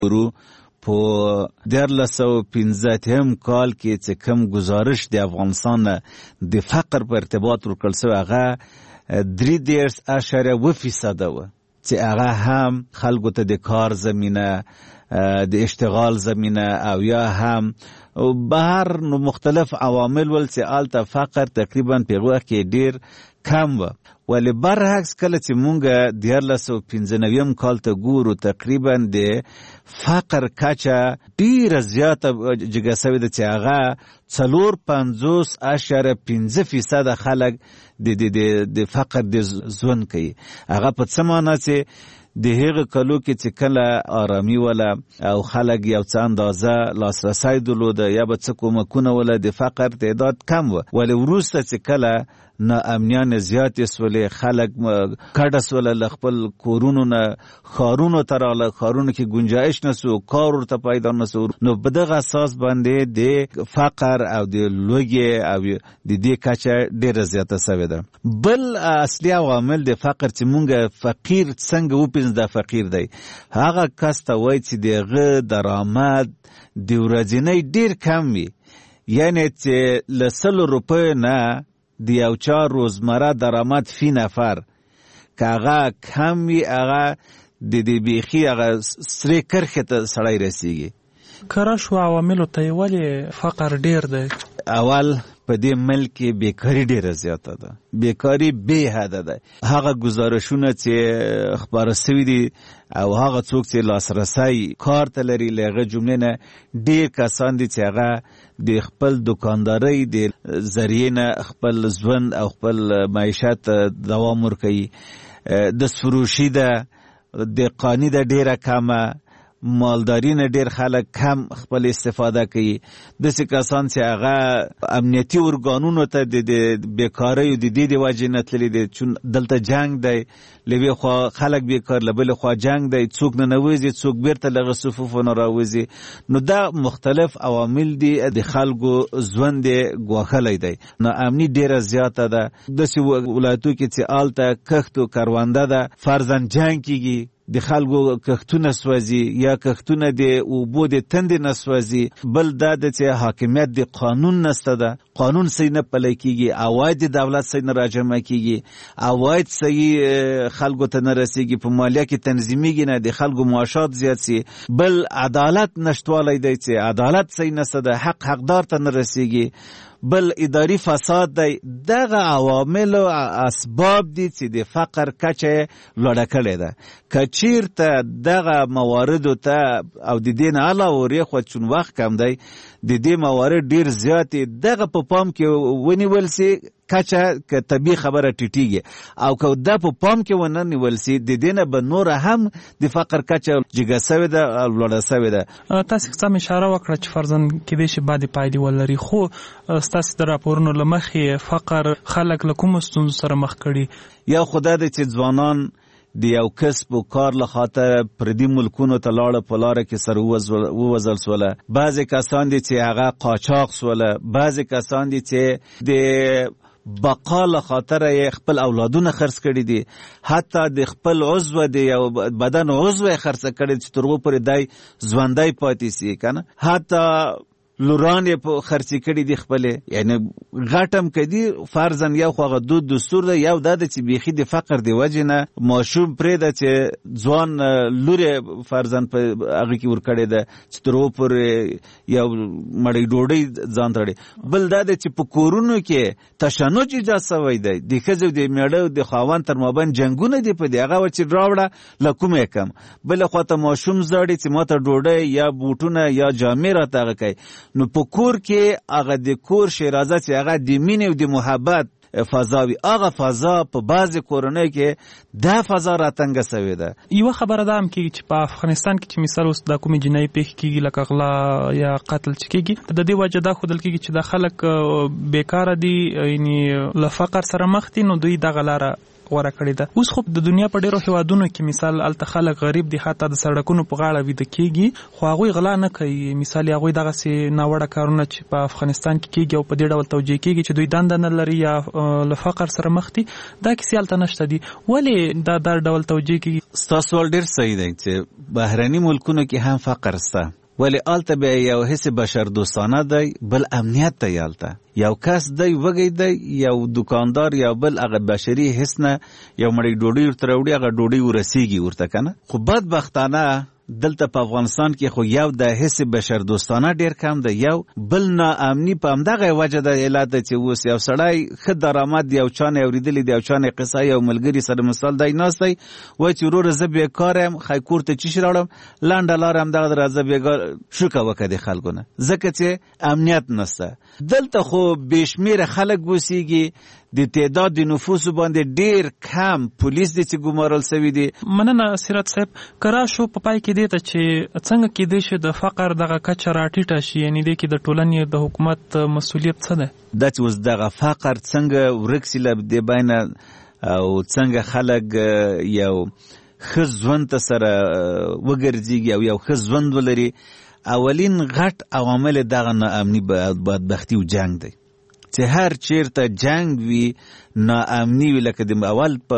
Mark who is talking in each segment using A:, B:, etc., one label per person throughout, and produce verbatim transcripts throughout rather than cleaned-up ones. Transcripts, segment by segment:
A: ورو په دیارلس سوه پنځه اتیا کال کې چې کوم گزارش د افغانستان د فقر په ارتباط ورکړل شوی هغه درې دېرش اعشاریه اوه فیصده وه چې هغه هم خلکو ته د کار زمینه د اشتغال زمینه او یا هم بهر نو مختلف عوامل ول چې آلته فقر تقریبا په هغه وخت کې ډیر کم و. ولی برعکس کله چې مونږ دیارلس سوه پنځه نوي کال ته ګورو تقریبا د فقر کچه ډیره زیاته جګه سوې ده چې هغه څلور پنځوس اعشاریه پنځه فیصده خلک د د فقر د ژوند کوي. هغه په څه معنا چې د هغه کلو کې چې کله آرامي ولا او خلک یو څه اندازه لاسرسی درلوده یا به څه کومکونه ولا د فقر تعداد کم و. ولی وروسته چې کله ناامنیان زیاتې سولې خلک کډه سوله له خپل کورونو نه ښارونو ته راغله، ښارونو کې ګنجایش نسو، کار ورته پیدا نسو، نو په دغه اساس باندې د فقر او د لوږې او د دې کچه ډېره زیاته سوې ده. بل اصلي عوامل د فقر چې مونږ فقیر څنګه وپېژنو دا فقیر دی، هغه کس ته وایي چې د هغه درآمد د ورځنی ډېر کم وي، یعنې چې له سلو روپیو نه د یو چا روزمره درآمد فی نفر که هغه کم وي هغه د دې بیخي هغه سرې کرښې ته سړی رسیږي.
B: کره شو عواملو ته یې ولې فقر ډېر دی؟
A: اول په دې ملک کې بیکاري ډېره زیاته ده، بیکاري بې حده ده. هغه ګزارشونه چې خپاره سوي دي او هغه څوک چې لاسرسی کار ته لري له هغه جملې نه ډېر کسان دي چې هغه د خپل دکاندارۍ د ذریعې نه خپل ژوند او خپل معیشت دوام ورکوي. دستفروشي ده، دهقاني ده ډېره کمه، مالداري نه ډېر خلک کم خپل استفاده کوي. داسې کسان چې هغه امنیتي ارګانونو ته د بیکاریو د دې د وجې نه تللي دي، چون دلته جنګ دی، له یوې خوا خلک بیکار، له بلې خوا جنګ دی، څوک ننوځي څوک بیرته له هغه صفوفو نه راوځي. نو دا مختلف عوامل دي د خلکو ژوند یې ګواښلی دی. ناامني ډېره زیاته ده. داسې ولایتو کې چې هلته کښت و کرونده ده، فرضاً جنګ کېږي، د خلکو کښتونه سوځي یا کښتونه د اوبو د تندې نه سوځي. بل دا ده چې حاکمیت د قانون نسته ده، قانون صحیح نه پلی کېږي، عواید د دولت صحیح نه راجمع کېږي، عواید صحیح خلکو ته نه رسېږي، په مالیه کې تنظیمیږي نه، د خلکو معاشات زیات سي. بل عدالت نشتوالی دی چې عدالت صحیح نسته ده، حق حقدار ته نه رسېږي. بل اداري فساد دی. دغه عوامل او اسباب دي چې د فقر کچه لوړه کړې ده. که چیرته دغه مواردو ته او د دې نه علاوه ورېخوا چون وخت کم دی د دې موارد ډېر زیات دغه په پام کې ونیول سي، کچه که طبیعي خبره ټیټیږي، او که دا په پام کې ونه نیول سي د دې نه به نوره هم د فقر کچه جګه سوې ده او لوړه سوې ده.
B: تاسې سم اشاره وکړه چې فرضاً کېدای شي بعدې پایلې ولري، خو ستاسې د راپورونو له مخې فقر خلک له کومو ستونزو سره مخ کړي؟
A: یو خو دا دی چې ځوانان د یو کسب و کار له خاطر پردي ملکونو ته لاړه، په لاره کې سره ووځل سوله. بعضې کسان دي چې هغه قاچاق سوله، بعضې کسان دي چې د بقا له خاطر یې خپل اولادونه خرڅ کړي دي، حتی د خپل عضو د یو بدن عضو یې خرڅ کړي چې تر هغو پورې دی ژوندی پاتې سي، کنه حتی لوران یې په خرڅې کړي دي خپلې. یعنې غټم کدي فرضاً یو خو هغه دود دستور ده، یو دا ده چې بیخي د فقر د وجې نه ماشوم پرېږده چې ځوان لور یې فرضاً په هغه کې ورکړې ده چې تر هغو پورې یو مړۍ ډوډۍ ځان ته وړي. بل دا ده چې په کورونو کې تشنج ایجاد سوی دی، د ښځې او د مېړه او د خاوند تر مابین جنګونه دي په دې هغه وه چې راوړه له کومه یې کم. بله خواته ماشوم زاړي چې ما ته ډوډۍ یا بوټونه یا جامې راته هغه کوي. نو په کور کې هغه د کور شیرازه چې هغه د مینې او د محبت فضا وي، هغه فضا په بعضې کورنۍ کې دا فضا راتنګه سوې ده.
B: یوه خبره دا هم کېږي چې په افغانستان کې چې مثال اوس دا کومې جنایي پېښې کېږي لکه غلا یا قتل چې کېږي، د دې وجه دا ښودل کېږي چې دا خلک بېکاره دي، یعنې له فقر سره مخ دي، نو دوی دغه لاره غوړه کړې ده. اوس خو د دنیا په ډیرو هیوادونو کې مثال الته خلک غریب دي، حتی د سړکونو په غاړه ویده کیږي، خو هغوی غلا نه کوي. مثال هغوی دغسې ناوړه کارونه چې په افغانستان کې کیږي او په دې ډول توجیه کیږي چې دوی دنده نه لري یا له فقر سره مخ دي، دا کیسې هلته نشته دي. ولې دا دا ډول توجیه کیږي؟
A: ستاسو ډېر صحیح دی چې بهرني ملکونو کې هم فقر شته، ولی آلته بیا یو حس بشر دوستانه دی، بل امنیت دی. آلته یو کس دی وږی دی، یو دکاندار یا بل هغه بشري حس نه یو مړی ډوډۍ ورته راوړي، هغه ډوډۍ ورسیږي ورته کنه. خو بدبختانه دلته په افغانستان کې خو یو د حس بشر دوستانه ډیر کم دی، یو بل ناامني په همدغه وجه د علت دی چې اوس یو سړی ښه درآمد یو چا نه اورېدلې دی، یو چا نه قصه یو ملګري سره مثال دی ناست دی، وایي چې وروره زه بېکاره یم، ښایي کور ته چیش راوړم، لنډه لاره همدغه ده، راځه بېګار شوکه وکړه د خلکو نه، ځکه چې امنیت نشته. دلته خو بې شمېره خلک اوسېږي، د تعداد د نفوسو باندې ډیر کم پولیس دي چې ګمارل شوي دي.
B: مننه سیرت صاحب. که راشو په پای کې دې ته چې څنګه کېدای شي د فقر دغه کچه راټیټه شي، یعنې دې کې د ټولنې د حکومت مسؤلیت څه دی؟
A: دا چې اوس دغه فقر څنګه ورک شي له دې بینه او څنګه خلک یو ښه ژوند ته سره وګرځېږي او یو ښه ژوند ولري، اولین غټ عوامل دغه ناامني بدبختي او جنګ دی. چې هر چیرته جنگ وي ناامني وي، لکه د اول په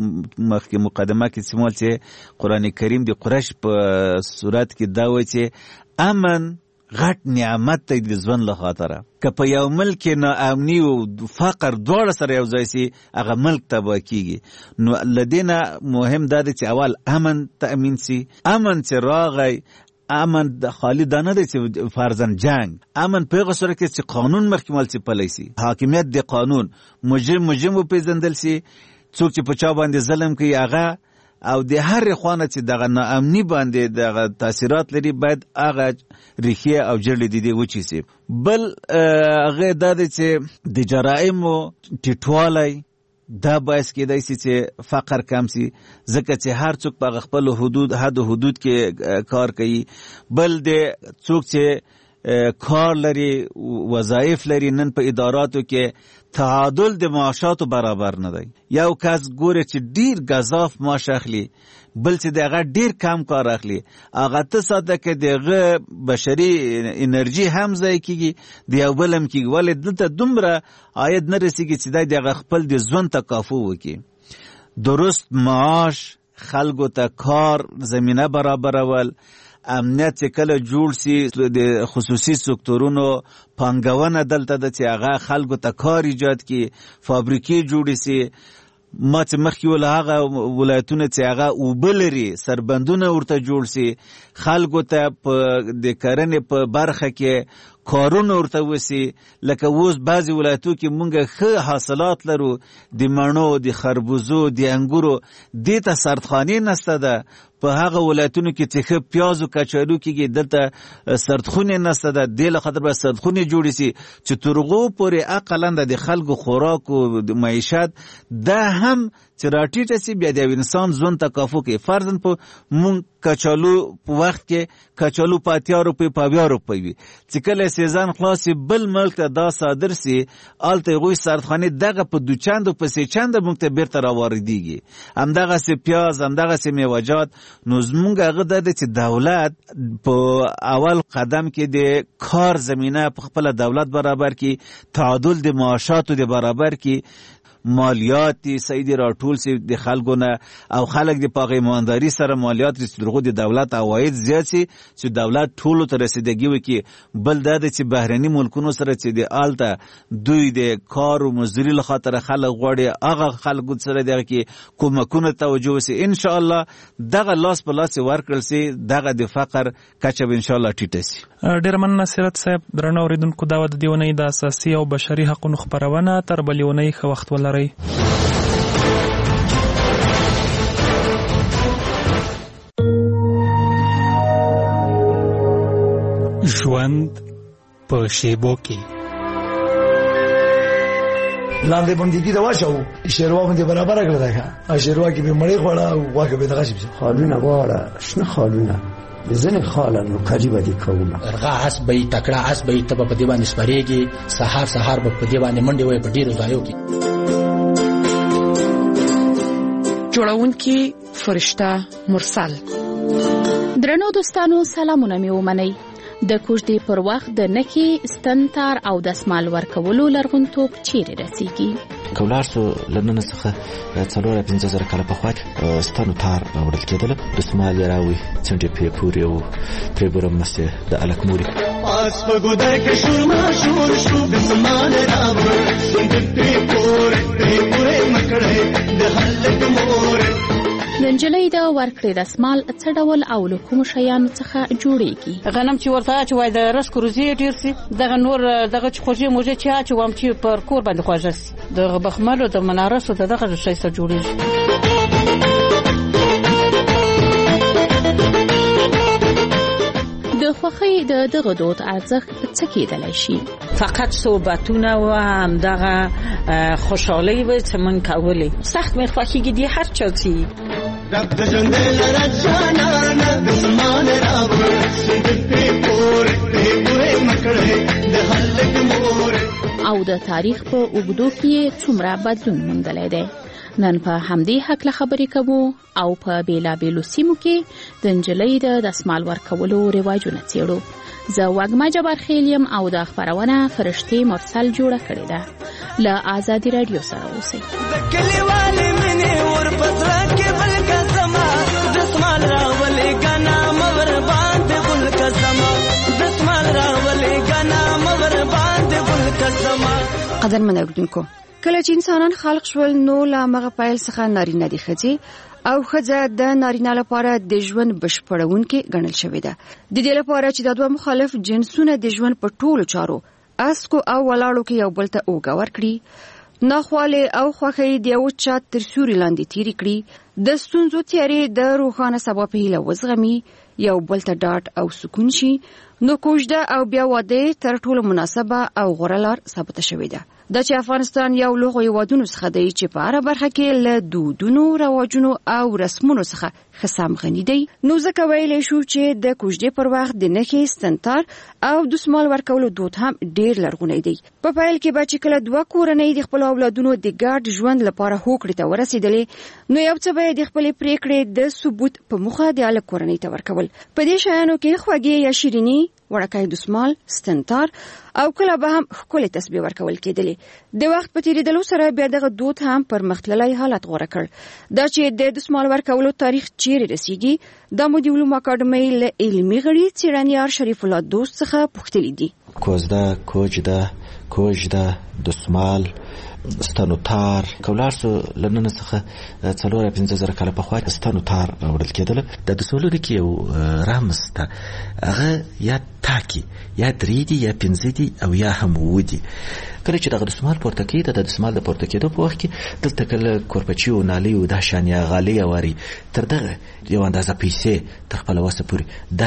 A: مخکې مقدمه کې سمول چې قرآن کریم د قریش په صورت کې دا وایي چې امن غټ نعمت دی د ژوند له خاطره. که په یو ملک ناامني او فقر دواړه سره یو ځای سي، هغه ملک تباه کیږي. نو له دې نه مهم دا دی چې اول امن تأمین سي. امن چې راغی، امن د خالی دا نه دی چې فرضاً جنگ، امن په هغه صورت کې چې قانون مخکمل چې پلی سي، حاکمیت د قانون، مجرم مجرم وپېژندل سي، څوک چې په چا باندې ظلم کوي هغه، او د هر خانه چې دغه ناامني باندې دغه تاثیرات لري باید هغه ریښې او جړې د دې وچې سي. بل هغه دا دی چې د جرایمو ټیټوالی دا باعث کېدای شي چې فقر کم سي، ځکه چې هر څوک په خپل حدود حد و حدود کې کار کوي. بل د څوک چې کار لري، وظایف لري، نن په اداراتو کې تعادل د معاشاتو برابر نه دی. یو کس ګوره چې ډیر گزاف معاش اخلي، بل چې دغه ډیر کم کار اخلي، هغه ته ساده کې دغه بشري انرژي هم ځای کیږي، د یو بل هم کیږي، ولې دلته دومره عاید نه رسیږي چې دی دغه خپل د ژوند تکافو وکړي. درست معاش، خلکو ته کار زمینه برابرول، امنیت چې کله جوړ سي، د خصوصي سکتورونو پانګونه دلته ده چې هغه خلکو ته کار ایجاد کړي، فابریکې جوړې سي. ما چې مخکې ول هغه ولایتونه چې هغه اوبه لري، سربندونه ورته جوړ سي، خلکو ته په د کرنې په برخه کې کارونه ورته وسي. لکه اوس بعضې ولایتو کې مونږ ښه حاصلات لرو، د مڼو، د خربوزو، د انګورو، دې ته سردخانې نسته ده. په هغه ولایتونو کې چې ښه پیاز او کچالو کېږي، دلته سردخونې نسته ده. دې له خاطر به سردخونې جوړې سي چې تر هغو پورې اقلا د خلکو خوراک او د معیشت دا هم چې راټیټه سي، بیا د یو انسان ژوند تکافو کوي. فرضاً په مونږ کچالو په وخت کې کچالو په اتیا روپۍ په اویا روپۍ وي، چې کله سیزن خلاص سي بل ملک ته دا صادر سي، هلته هغوی سردخانې دغه په دو چنده په سې چنده مونږ ته بیرته راواردېږي. همدغسې پیاز، همدغسې میوهجات. نو زمونږ هغه دا دی چې دولت په اول قدم کې د کار زمینه په خپله دولت برابر کړي، تعادل د معاشاتو د برابر کړي، مالیات دي صحیح دي راټول سي د خلکو نه، او خلک د په ایمانداري سره مالیات چې دغه د دولت عواید زیات سي، چې دولت ټولو ته رسیدګي وکړي. بل دا دی چې بهرني ملکونو سره چې د آلته دوی د کار او مزدوري له خاطره خلک غواړي، هغه خلکو سره دغه کې کومکونه توجه وسي. ان شاء الله دغه لاس په لاس ورکړل سي، دغه د فقر کچه به ان شاء الله ټیټه سي.
B: ډېر مننه سیرت صاحب. درنو اوریدونکو، دا د دې اونۍ د اساسي او بشري حقوقو خبرونه تر بلې اونۍ ښه وخت ولرئ.
C: ژوند په شیبو کې
D: لاندې باندې دا واچو شیروا باندې برابر کړل دا شیروا کې به مړی خوړه او واګه به دغه شي
E: خالونه واړه شنه خالونه ځنه خالانو کجی باندې کومه
F: ارغا اس به تکړه اس به تب په دی باندې سپریږي، سحر سحر به په دی باندې منډي وي په ډیرو ځایو کې.
G: جوړونکي فرشته مرسل.
H: درنو دوستانو سلامونه مې ومنئ. د کوژدې پر وخت د نکي ستنتار او دسمال ورکولو لرغونتوب چیرې رسیږي؟
I: کولار سو لننه څخه څلور پنځه زره کاله پخوا ستنو تار وړل کېدل. دسمال راوي څنډې په پورې او پرې برم مسته د الکموري پاس په ګودای کې شور ما شور شو دسمال راوي څنډې په پورې په پورې مکړې د هلک مور.
H: د نجلۍ د ورکړې دسمال څه ډول او له کومو شیانو څخه جوړیږي؟
J: غنم چې ورته اچوای د رس کروزې ډېر سي، دغه نور دغه چې خوږې موږ چې اچوم چې پر کور باندې خوږه سي، دغه بخملو د منارسو دغه شی سره جوړیږي.
H: د خوښۍ د دغه دود ارزښت څه کېدلی شي؟
J: فقط صحبتونه و هم دغه خوشحالۍ و چې من کولی سخت مې خوښېږي دی هر چا چې رب د ژوندې لره جانانه دسمان راوړ سندې پې پورې پې پورې مکړې د هلک مور.
H: او د تاریخ په اوږدو کې څومره بدلون موندلی دی؟ نن په همدې هکله خبرې کوو او په بیلابیلو سیمو کې د نجلۍ د دسمال ورکولو رواجونه څېړو. زه وږمه جبار خیل یم او دا خپرونه فرشتې مرسل جوړه کړې ده. له آزادي راډیو سره اوسئ.
K: د کلیوالې مینې ورپسره کې بل کسمه دسمال راولې ګنا مور باندې ګل کسمه دسمال راولې ګنا مور باندې ګل کسمه.
L: قدرمن اوریدونکو، کله چې انسانان خلق شول نو له مغه پایل څخه نارینه دي ښځې او ښځه د نارینه لپاره د ژوند بشپړونکې ګڼل شوې ده. د دې لپاره چې د دوه مخالف جنسونه د ژوند په ټولو چارو اسکو او ولاړو کې یو بل ته اوږه ورکړي، ناخواله او خوښۍ د یو چا تر سیوري لاندې تیری کړي، د ستونزو تیارې د روښانه سبا په هیله وزغمي، یو بل ته ډاډ او سکون شي، نو کوژده او بیا واده تر ټولو مناسبه او غوره لار ثابته شوې ده. دا چې افغانستان یو لوی هیوادونو څخه دی چې په هره برخه کې له دودونو، رواجونو او رسمونو څخه خصام غني دی، نو ځکه ویلی شو چې د کوژدې پر وخت د نښې ستنتار او دسمال ورکولو دود هم ډیر لرغونی دی. په پیل کې به چې کله دوه کورنۍ د خپل اولادونو د ګډ ژوند لپاره هوکړې ته ورسېدلې، نو یو څه به د خپلې پریکړې د ثبوت په موخه د هلک کورنۍ ته ورکول. په دې شیانو کې خوږې یا شیریني، وړکای دسمال، ستنتار او کله به هم ښکلې تسبیح ورکول کېدلې. د وخت په تیریدلو سره بیا دغه دود هم پرمختللی حالت غوره کړ. دا چې د دسمال ورکولو تاریخ چیرې رسیږي، دا مو د علومو اکاډمۍ له علمي غړي څېړنیار شریف الله دوست څخه پوښتلي دي.
I: کوزده، کوجده، کوژده، دسمال، ستنو تار. کولار سو لننه څخه څلور پنځه زره کاله پخوا ستنو تار وړل کېدل. د دسمالونو کې یو رمز ته هغه یا تاکي یا درې دي یا پنځه دي او یا هم اووه دي. کله چې دغه دسمال پورته کېده، د دسمال د پورته کېدو په وخت کې دلته کله کورپچي او نالۍ او دا شان یا غالۍ واري تر دغه یو اندازه پیسې تر خپله وسه پورې